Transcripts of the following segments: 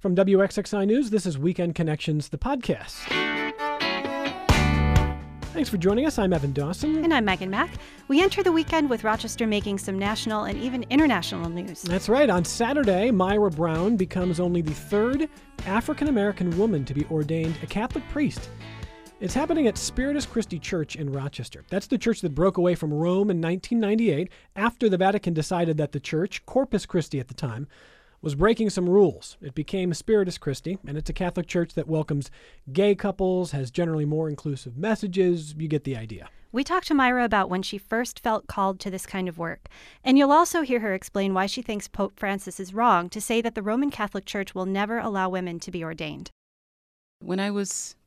From WXXI News, this is Weekend Connections, the podcast. Thanks for joining us. I'm Evan Dawson. And I'm Megan Mack. We enter the weekend with Rochester making some national and even international news. That's right. On Saturday, Myra Brown becomes only the third African-American woman to be ordained a Catholic priest. It's happening at Spiritus Christi Church in Rochester. That's the church that broke away from Rome in 1998 after the Vatican decided that the church, Corpus Christi at the time, was breaking some rules. It became Spiritus Christi, and it's a Catholic church that welcomes gay couples, has generally more inclusive messages. You get the idea. We talked to Myra about when she first felt called to this kind of work. And you'll also hear her explain why she thinks Pope Francis is wrong to say that the Roman Catholic Church will never allow women to be ordained. When I was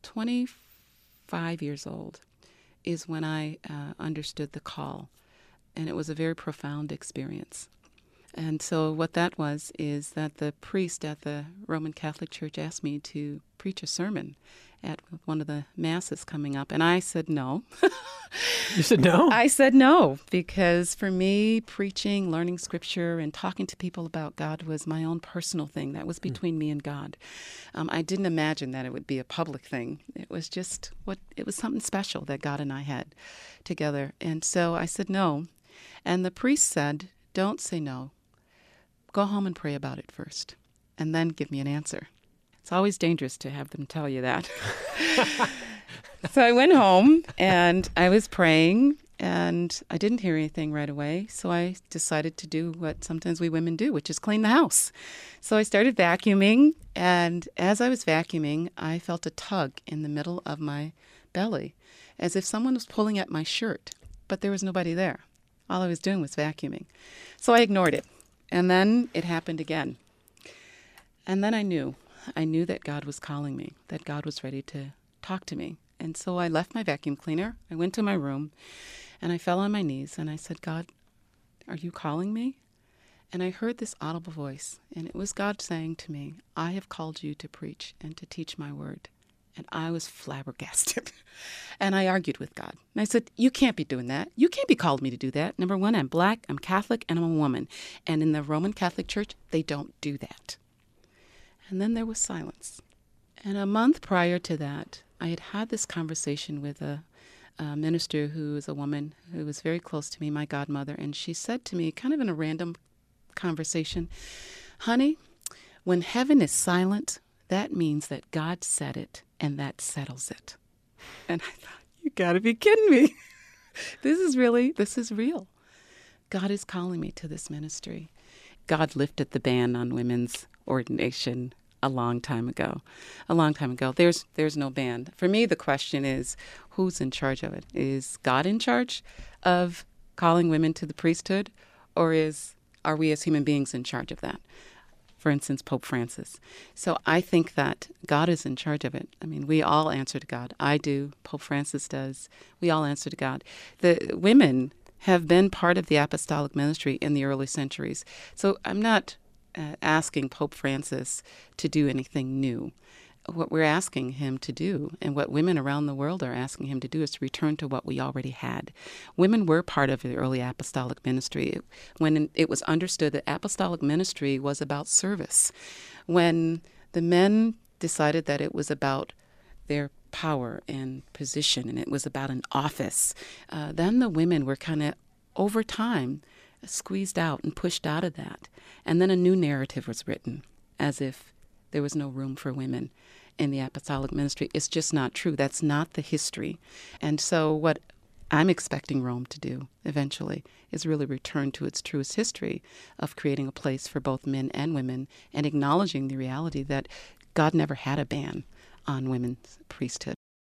25 years old is when I understood the call, and it was a very profound experience. And so what that was is that the priest at the Roman Catholic Church asked me to preach a sermon at one of the masses coming up, and I said no. You said no? I said no, because for me, preaching, learning scripture, and talking to people about God was my own personal thing. That was between me and God. I didn't imagine that it would be a public thing. It was just it was something special that God and I had together. And so I said no. And the priest said, "Don't say no. Go home and pray about it first, and then give me an answer." It's always dangerous to have them tell you that. So I went home, and I was praying, and I didn't hear anything right away. So I decided to do what sometimes we women do, which is clean the house. So I started vacuuming, and as I was vacuuming, I felt a tug in the middle of my belly, as if someone was pulling at my shirt, but there was nobody there. All I was doing was vacuuming. So I ignored it. And then it happened again. And then I knew that God was calling me, that God was ready to talk to me. And so I left my vacuum cleaner. I went to my room, and I fell on my knees, and I said, "God, are you calling me?" And I heard this audible voice, and it was God saying to me, "I have called you to preach and to teach my word." And I was flabbergasted. And I argued with God. And I said, "You can't be doing that. You can't be calling me to do that. Number one, I'm black, I'm Catholic, and I'm a woman. And in the Roman Catholic Church, they don't do that." And then there was silence. And a month prior to that, I had had this conversation with a minister who is a woman who was very close to me, my godmother. And she said to me, kind of in a random conversation, "Honey, when heaven is silent, that means that God said it, and that settles it." And I thought, you got to be kidding me. This is real. God is calling me to this ministry. God lifted the ban on women's ordination a long time ago. There's no ban. For me, the question is, who's in charge of it? Is God in charge of calling women to the priesthood, or are we as human beings in charge of that? For instance, Pope Francis. So I think that God is in charge of it. I mean, we all answer to God. I do. Pope Francis does. We all answer to God. The women have been part of the apostolic ministry in the early centuries. So I'm not asking Pope Francis to do anything new. What we're asking him to do, and what women around the world are asking him to do, is to return to what we already had. Women were part of the early apostolic ministry when it was understood that apostolic ministry was about service. When the men decided that it was about their power and position, and it was about an office, then the women were kind of, over time, squeezed out and pushed out of that. And then a new narrative was written, as if there was no room for women in the apostolic ministry. It's just not true. That's not the history. And so what I'm expecting Rome to do eventually is really return to its truest history of creating a place for both men and women, and acknowledging the reality that God never had a ban on women's priesthood.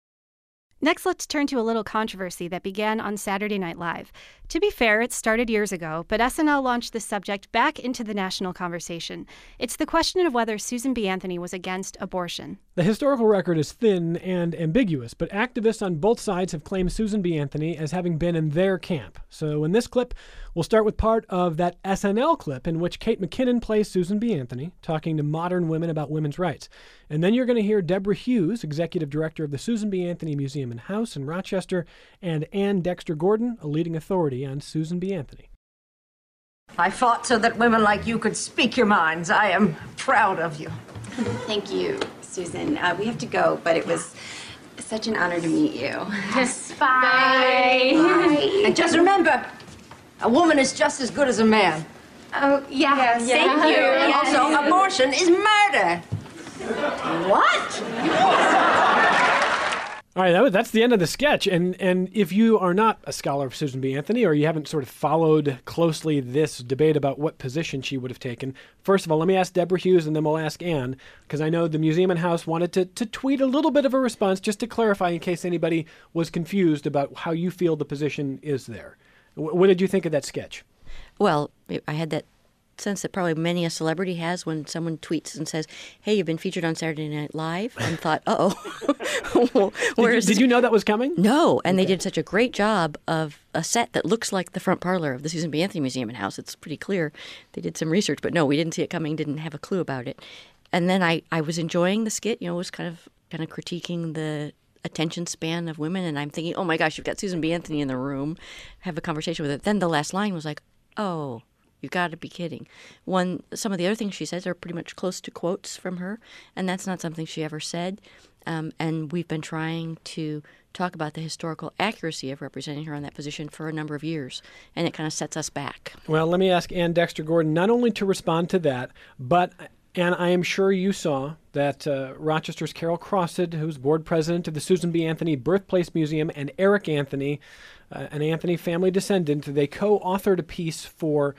Next, let's turn to a little controversy that began on Saturday Night Live. To be fair, it started years ago, but SNL launched this subject back into the national conversation. It's the question of whether Susan B. Anthony was against abortion. The historical record is thin and ambiguous, but activists on both sides have claimed Susan B. Anthony as having been in their camp. So in this clip, we'll start with part of that SNL clip in which Kate McKinnon plays Susan B. Anthony, talking to modern women about women's rights. And then you're going to hear Deborah Hughes, executive director of the Susan B. Anthony Museum and House in Rochester, and Ann Dexter Gordon, a leading authority on Susan B. Anthony. I fought so that women like you could speak your minds. I am proud of you. Thank you, Susan. We have to go, but it was such an honor to meet you. Yes, bye. Bye. And just remember, a woman is just as good as a man. Oh, yeah. Yes. Thank you. And Yes. also, abortion is murder. What? All right, that's the end of the sketch. And if you are not a scholar of Susan B. Anthony, or you haven't sort of followed closely this debate about what position she would have taken, first of all, let me ask Deborah Hughes, and then we'll ask Anne, because I know the Museum and House wanted to tweet a little bit of a response just to clarify in case anybody was confused about how you feel the position is there. What did you think of that sketch? Well, I had that sense that probably many a celebrity has when someone tweets and says, "Hey, you've been featured on Saturday Night Live," and thought, "Uh-oh." Did you know that was coming? No, and they did such a great job of a set that looks like the front parlor of the Susan B. Anthony Museum and House. It's pretty clear they did some research, but no, we didn't see it coming, didn't have a clue about it. And then I was enjoying the skit, it was kind of critiquing the attention span of women, and I'm thinking, oh my gosh, you've got Susan B. Anthony in the room, have a conversation with her. Then the last line was like, oh, you got to be kidding. Some of the other things she says are pretty much close to quotes from her, and that's not something she ever said. And we've been trying to talk about the historical accuracy of representing her in that position for a number of years, and it kind of sets us back. Well, let me ask Ann Dexter Gordon not only to respond to that, but, and I am sure you saw that Rochester's Carol Crossett, who's board president of the Susan B. Anthony Birthplace Museum, and Eric Anthony, an Anthony family descendant, they co-authored a piece for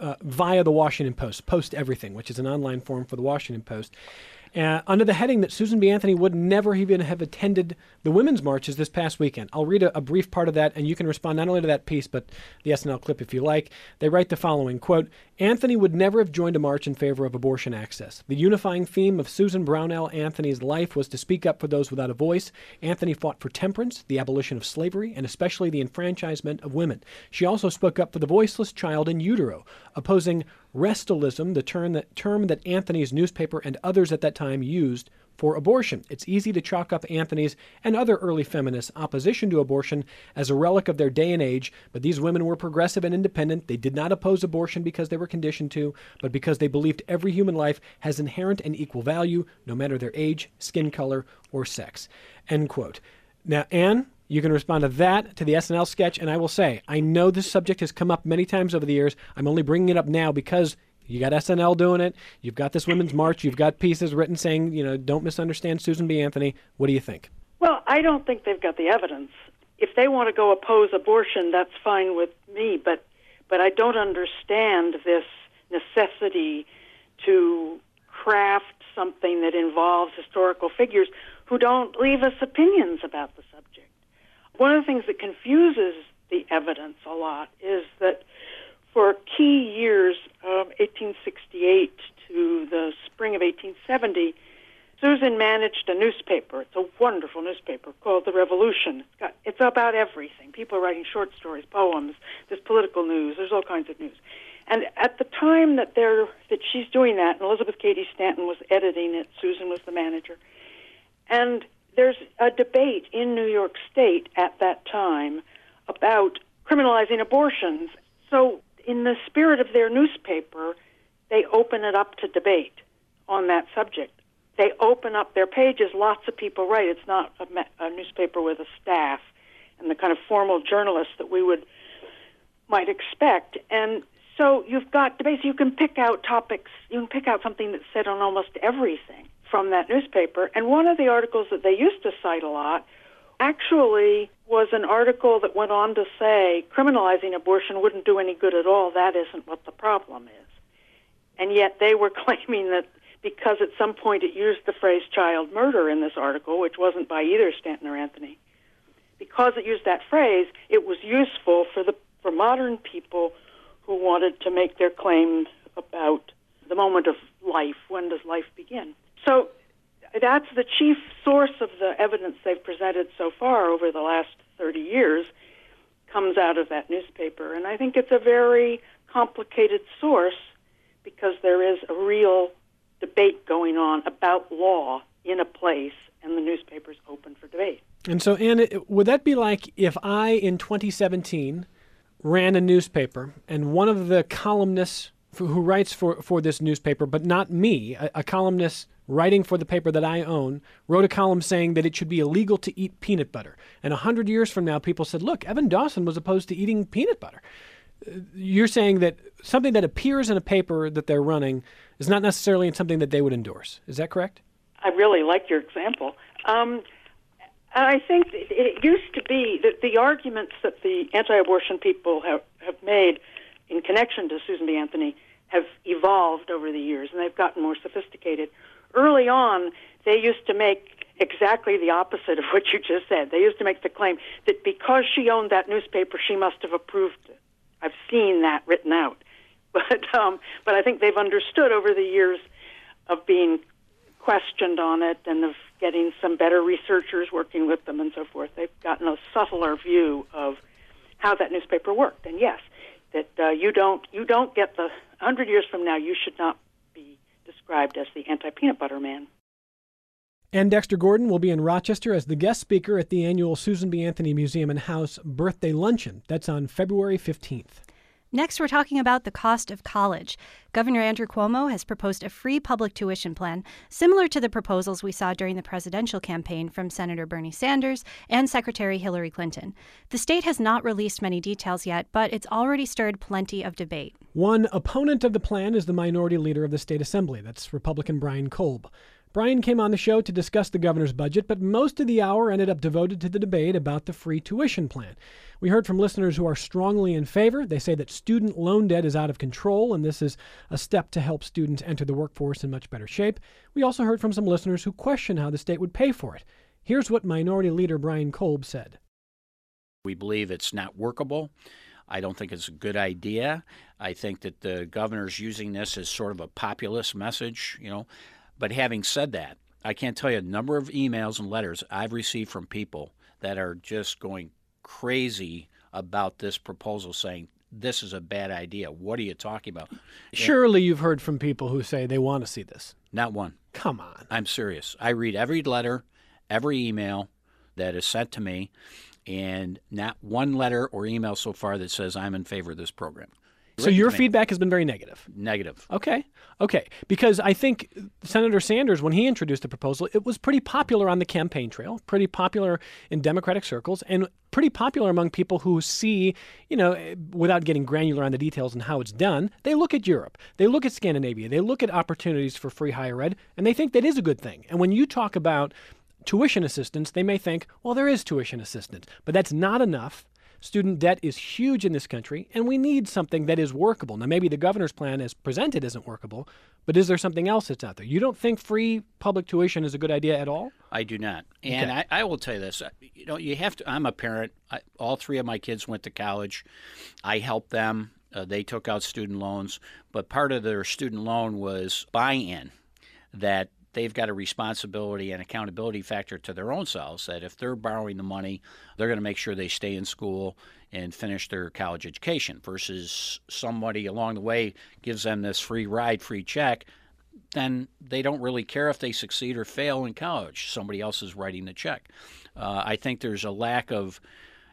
via the Washington Post, Post Everything, which is an online forum for the Washington Post, under the heading that Susan B. Anthony would never even have attended the women's marches this past weekend. I'll read a brief part of that, and you can respond not only to that piece, but the SNL clip if you like. They write the following, quote, "Anthony would never have joined a march in favor of abortion access. The unifying theme of Susan Brownell Anthony's life was to speak up for those without a voice. Anthony fought for temperance, the abolition of slavery, and especially the enfranchisement of women. She also spoke up for the voiceless child in utero, opposing restalism, the term that Anthony's newspaper and others at that time used for abortion. It's easy to chalk up Anthony's and other early feminists' opposition to abortion as a relic of their day and age, but these women were progressive and independent. They did not oppose abortion because they were conditioned to, but because they believed every human life has inherent and equal value, no matter their age, skin color, or sex." End quote. Now, Anne, you can respond to that, to the SNL sketch, and I will say, I know this subject has come up many times over the years. I'm only bringing it up now because you got SNL doing it. You've got this women's march. You've got pieces written saying, don't misunderstand Susan B. Anthony. What do you think? Well, I don't think they've got the evidence. If they want to go oppose abortion, that's fine with me, but I don't understand this necessity to craft something that involves historical figures who don't leave us opinions about the subject. One of the things that confuses the evidence a lot is that for key years, 1868 to the spring of 1870, Susan managed a newspaper. It's a wonderful newspaper called The Revolution. It's about everything. People are writing short stories, poems, there's political news, there's all kinds of news. And at the time that she's doing that, and Elizabeth Cady Stanton was editing it, Susan was the manager, and there's a debate in New York State at that time about criminalizing abortions. So in the spirit of their newspaper, they open it up to debate on that subject. They open up their pages, lots of people write. It's not a newspaper with a staff and the kind of formal journalists that we might expect. And so you've got debates. You can pick out topics. You can pick out something that's said on almost everything from that newspaper. And one of the articles that they used to cite a lot actually was an article that went on to say criminalizing abortion wouldn't do any good at all. That isn't what the problem is. And yet they were claiming that because at some point it used the phrase child murder in this article, which wasn't by either Stanton or Anthony, because it used that phrase, it was useful for modern people who wanted to make their claim about the moment of life. When does life begin? So that's the chief source of the evidence they've presented so far over the last 30 years comes out of that newspaper. And I think it's a very complicated source because there is a real debate going on about law in a place, and the newspaper's open for debate. And so, Anne, would that be like if I, in 2017, ran a newspaper and one of the columnists who writes for this newspaper, but not me, a columnist writing for the paper that I own, wrote a column saying that it should be illegal to eat peanut butter. And 100 years from now, people said, look, Evan Dawson was opposed to eating peanut butter. You're saying that something that appears in a paper that they're running is not necessarily something that they would endorse. Is that correct? I really like your example. And I think it used to be that the arguments that the anti-abortion people have made in connection to Susan B. Anthony have evolved over the years, and they've gotten more sophisticated. Early on, they used to make exactly the opposite of what you just said. They used to make the claim that because she owned that newspaper, she must have approved it. I've seen that written out. But I think they've understood over the years of being questioned on it and of getting some better researchers working with them and so forth. They've gotten a subtler view of how that newspaper worked. And yes, that you don't get 100 years from now, you should not be described as the anti-peanut butter man. And Dexter Gordon will be in Rochester as the guest speaker at the annual Susan B. Anthony Museum and House Birthday Luncheon. That's on February 15th. Next, we're talking about the cost of college. Governor Andrew Cuomo has proposed a free public tuition plan, similar to the proposals we saw during the presidential campaign from Senator Bernie Sanders and Secretary Hillary Clinton. The state has not released many details yet, but it's already stirred plenty of debate. One opponent of the plan is the minority leader of the state assembly. That's Republican Brian Kolb. Brian came on the show to discuss the governor's budget, but most of the hour ended up devoted to the debate about the free tuition plan. We heard from listeners who are strongly in favor. They say that student loan debt is out of control, and this is a step to help students enter the workforce in much better shape. We also heard from some listeners who question how the state would pay for it. Here's what Minority Leader Brian Kolb said. We believe it's not workable. I don't think it's a good idea. I think that the governor's using this as sort of a populist message, But having said that, I can't tell you a number of emails and letters I've received from people that are just going crazy about this proposal, saying, this is a bad idea. What are you talking about? Surely you've heard from people who say they want to see this. Not one. Come on. I'm serious. I read every letter, every email that is sent to me, and not one letter or email so far that says I'm in favor of this program. So your feedback has been very negative? Negative. Okay. Because I think Senator Sanders, when he introduced the proposal, it was pretty popular on the campaign trail, pretty popular in Democratic circles, and pretty popular among people who see, without getting granular on the details and how it's done, they look at Europe, they look at Scandinavia, they look at opportunities for free higher ed, and they think that is a good thing. And when you talk about tuition assistance, they may think, well, there is tuition assistance, but that's not enough. Student debt is huge in this country, and we need something that is workable. Now, maybe the governor's plan as presented isn't workable, but is there something else that's out there? You don't think free public tuition is a good idea at all? I do not. And okay. I will tell you this. You have to. I'm a parent. All three of my kids went to college. I helped them. They took out student loans, but part of their student loan was buy-in, that they've got a responsibility and accountability factor to their own selves, that if they're borrowing the money, they're going to make sure they stay in school and finish their college education, versus somebody along the way gives them this free ride, free check, then they don't really care if they succeed or fail in college. Somebody else is writing the check. I think there's a lack of,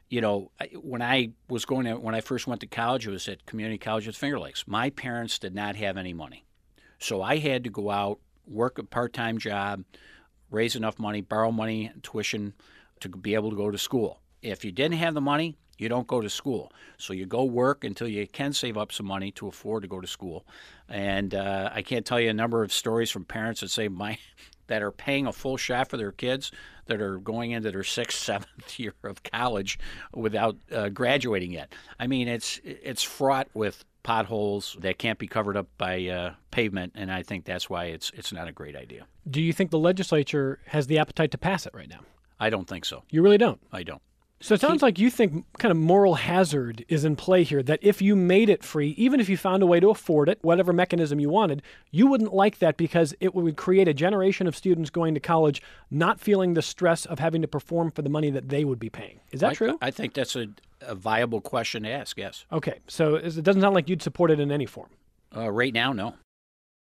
when I first went to college, it was at Community College at Finger Lakes. My parents did not have any money. So I had to go out, work a part-time job, raise enough money, borrow money, tuition to be able to go to school. If you didn't have the money, you don't go to school. So you go work until you can save up some money to afford to go to school. And I can't tell you a number of stories from parents that say that are paying a full shot for their kids that are going into their 6th, 7th year of college without graduating yet. I mean, it's fraught with potholes that can't be covered up by pavement, and I think that's why it's not a great idea. Do you think the legislature has the appetite to pass it right now? I don't think so. You really don't? I don't. So it sounds like you think kind of moral hazard is in play here, that if you made it free, even if you found a way to afford it, whatever mechanism you wanted, you wouldn't like that because it would create a generation of students going to college not feeling the stress of having to perform for the money that they would be paying. Is that true? I think that's a viable question to ask, yes. Okay, so it doesn't sound like you'd support it in any form. Right now, no.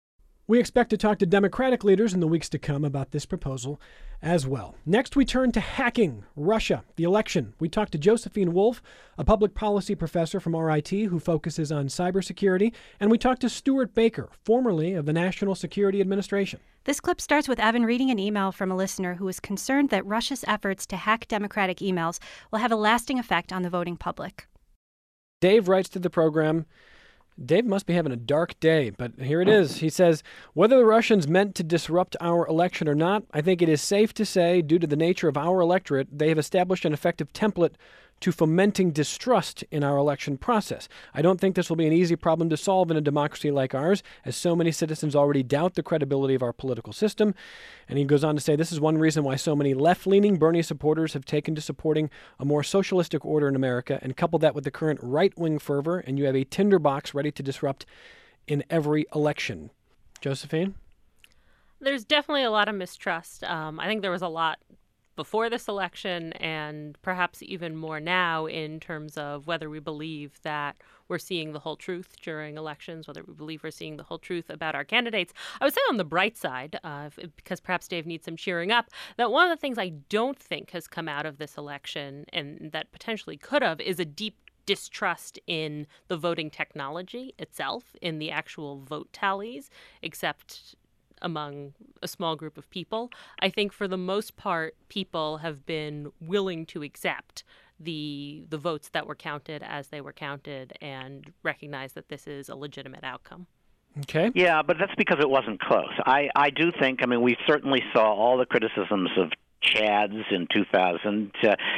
We expect to talk to Democratic leaders in the weeks to come about this proposal as well. Next, we turn to hacking, Russia, the election. We talk to Josephine Wolf, a public policy professor from RIT who focuses on cybersecurity, and we talk to Stuart Baker, formerly of the National Security Administration. This clip starts with Evan reading an email from a listener who is concerned that Russia's efforts to hack Democratic emails will have a lasting effect on the voting public. Dave writes to the program. Dave must be having a dark day, but here it is. He says, whether the Russians meant to disrupt our election or not, I think it is safe to say, due to the nature of our electorate, they have established an effective template to fomenting distrust in our election process. I don't think this will be an easy problem to solve in a democracy like ours, as so many citizens already doubt the credibility of our political system. And he goes on to say, this is one reason why so many left-leaning Bernie supporters have taken to supporting a more socialistic order in America, and couple that with the current right-wing fervor, and you have a tinderbox ready to disrupt in every election. Josephine? There's definitely a lot of mistrust. I think there was a lot before this election and perhaps even more now in terms of whether we believe that we're seeing the whole truth during elections, whether we believe we're seeing the whole truth about our candidates. I would say on the bright side, because perhaps Dave needs some cheering up, that one of the things I don't think has come out of this election and that potentially could have is a deep distrust in the voting technology itself, in the actual vote tallies, except among a small group of people. I think for the most part, people have been willing to accept the votes that were counted as they were counted and recognize that this is a legitimate outcome. Okay. Yeah, but that's because it wasn't close. I do think, we certainly saw all the criticisms of Chad's in 2000,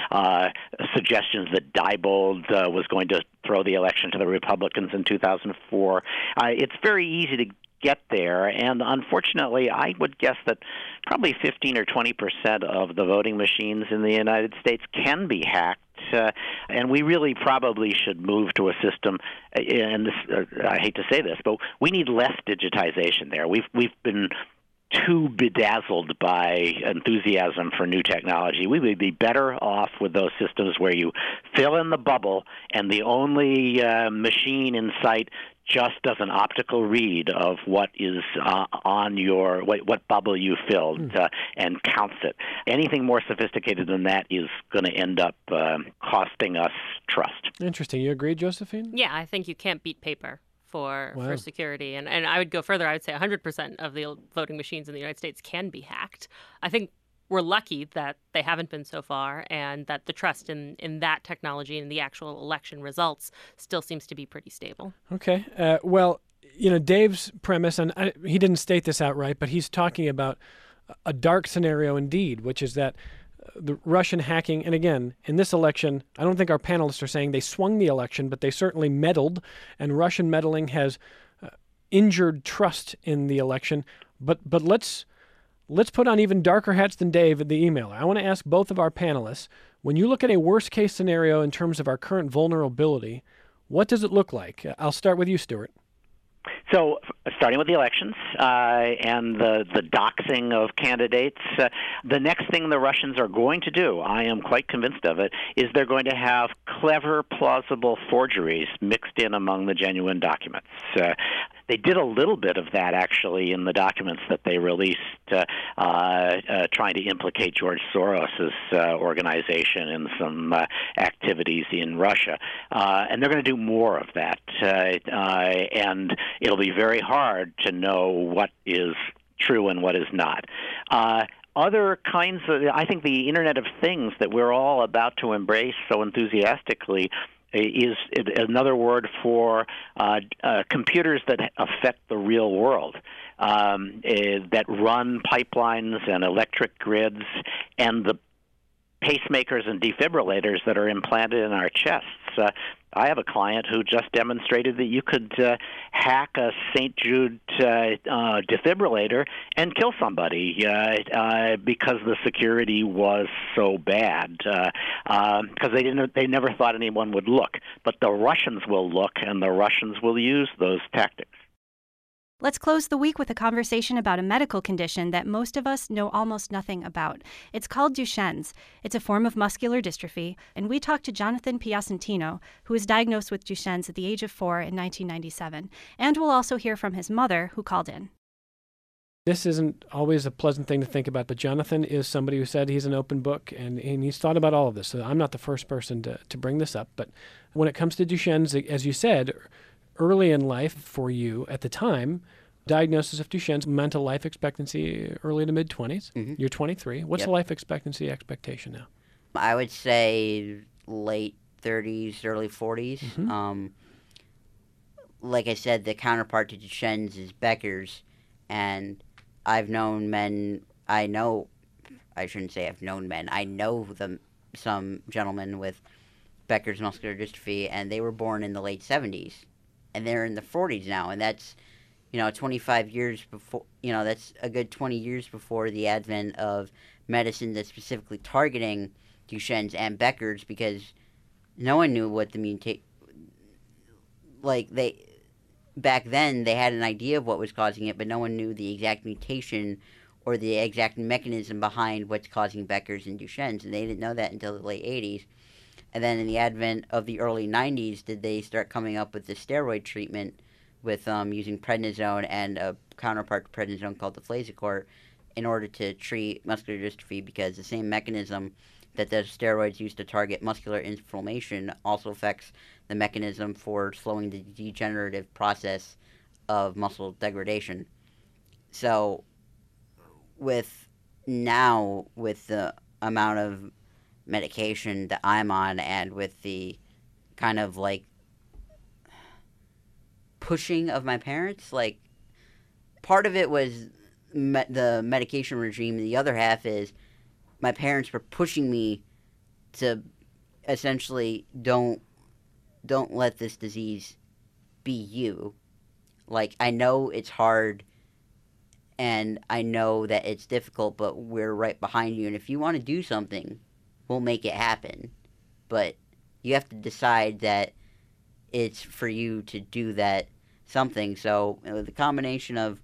suggestions that Diebold was going to throw the election to the Republicans in 2004. It's very easy to get there, and unfortunately, I would guess that probably 15 or 20% of the voting machines in the United States can be hacked, and we really probably should move to a system, and this, I hate to say this, but we need less digitization there. We've been too bedazzled by enthusiasm for new technology. We would be better off with those systems where you fill in the bubble and the only machine in sight just does an optical read of what is on your what bubble you filled and counts it. Anything more sophisticated than that is going to end up costing us trust. Interesting. You agree, Josephine? Yeah, I think you can't beat paper for security. And I would go further. I would say 100% of the voting machines in the United States can be hacked. I think we're lucky that they haven't been so far, and that the trust in that technology and the actual election results still seems to be pretty stable. Okay. Well, Dave's premise, and he didn't state this outright, but he's talking about a dark scenario indeed, which is that the Russian hacking, and again, in this election, I don't think our panelists are saying they swung the election, but they certainly meddled, and Russian meddling has injured trust in the election. But let's put on even darker hats than Dave in the emailer. I want to ask both of our panelists, when you look at a worst-case scenario in terms of our current vulnerability, what does it look like? I'll start with you, Stuart. So, starting with the elections and the doxing of candidates, the next thing the Russians are going to do, I am quite convinced of it, is they're going to have clever, plausible forgeries mixed in among the genuine documents. They did a little bit of that, actually, in the documents that they released trying to implicate George Soros' organization in some activities in Russia. And they're going to do more of that. And it'll be very hard to know what is true and what is not. Other kinds of, I think the Internet of Things that we're all about to embrace so enthusiastically is another word for computers that affect the real world, that run pipelines and electric grids, and the pacemakers and defibrillators that are implanted in our chests. I have a client who just demonstrated that you could hack a St. Jude defibrillator and kill somebody because the security was so bad. Because they never thought anyone would look, but the Russians will look, and the Russians will use those tactics. Let's close the week with a conversation about a medical condition that most of us know almost nothing about. It's called Duchenne's. It's a form of muscular dystrophy, and we talked to Jonathan Piacentino, who was diagnosed with Duchenne's at the age of 4 in 1997. And we'll also hear from his mother, who called in. This isn't always a pleasant thing to think about, but Jonathan is somebody who said he's an open book, and he's thought about all of this. So I'm not the first person to bring this up. But when it comes to Duchenne's, as you said, early in life for you at the time, diagnosis of Duchenne's meant a life expectancy early to mid-20s. Mm-hmm. You're 23. What's the life expectancy expectation now? I would say late 30s, early 40s. Mm-hmm. Like I said, the counterpart to Duchenne's is Becker's, and I've known men, I know some gentlemen with Becker's muscular dystrophy, and they were born in the late 70s, and they're in the 40s now, and that's, 25 years before, that's a good 20 years before the advent of medicine that's specifically targeting Duchenne's and Becker's, because no one knew what the back then, they had an idea of what was causing it, but no one knew the exact mutation or the exact mechanism behind what's causing Becker's and Duchenne's, and they didn't know that until the late 80s. And then in the advent of the early 90s, did they start coming up with the steroid treatment with using prednisone and a counterpart to prednisone called deflazacort in order to treat muscular dystrophy, because the same mechanism that the steroids used to target muscular inflammation also affects the mechanism for slowing the degenerative process of muscle degradation. So with the amount of medication that I'm on, and with the kind of pushing of my parents, part of it was the medication regime, and the other half is my parents were pushing me to essentially don't let this disease be you. I know it's hard, and I know that it's difficult, but we're right behind you, and if you want to do something, we'll make it happen. But you have to decide that it's for you to do that something. So the combination of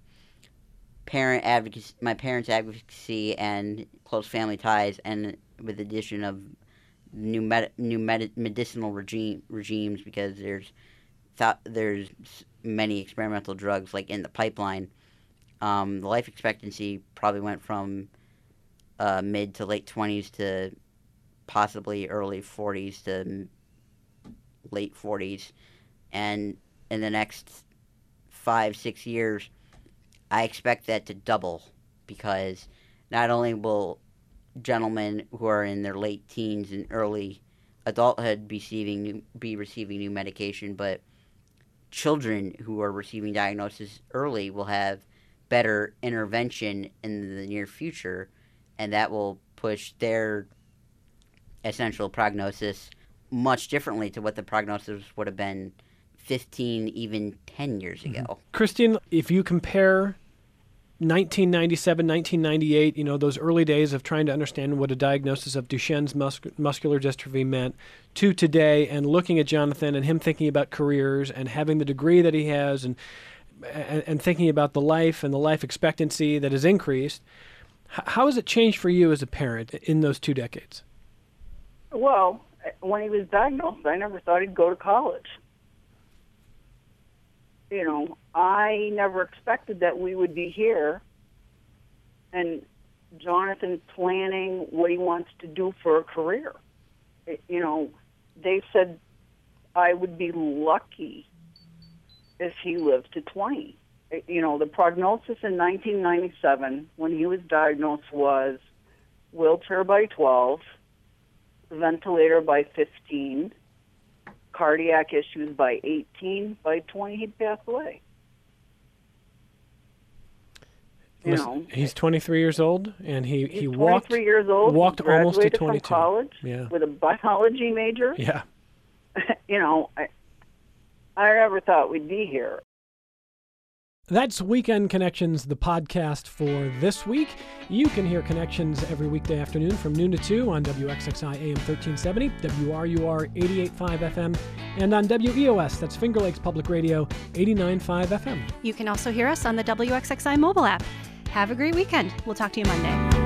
my parents' advocacy and close family ties, and with the addition of new medicinal regimes, because there's many experimental drugs in the pipeline. The life expectancy probably went from mid to late 20s to possibly early 40s to late 40s, and in the next 5-6 years, I expect that to double, because not only will gentlemen who are in their late teens and early adulthood be receiving new medication, but children who are receiving diagnosis early will have better intervention in the near future, and that will push their essential prognosis much differently to what the prognosis would have been 15, even 10 years ago. Mm-hmm. Christine, if you compare 1997, 1998, those early days of trying to understand what a diagnosis of Duchenne's muscular dystrophy meant, to today, and looking at Jonathan and him thinking about careers and having the degree that he has, and thinking about the life and the life expectancy that has increased, how has it changed for you as a parent in those 2 decades? Well, when he was diagnosed, I never thought he'd go to college. I never expected that we would be here, and Jonathan planning what he wants to do for a career. They said I would be lucky if he lived to 20. The prognosis in 1997 when he was diagnosed was wheelchair by 12, ventilator by 15, cardiac issues by 18. By 20, he'd pass away. He's 23 years old, and he walked 23 years old, walked almost to 22. From college with a biology major. Yeah. I never thought we'd be here. That's Weekend Connections, the podcast for this week. You can hear Connections every weekday afternoon from noon to 2 on WXXI AM 1370, WRUR 88.5 FM, and on WEOS, that's Finger Lakes Public Radio 89.5 FM. You can also hear us on the WXXI mobile app. Have a great weekend. We'll talk to you Monday.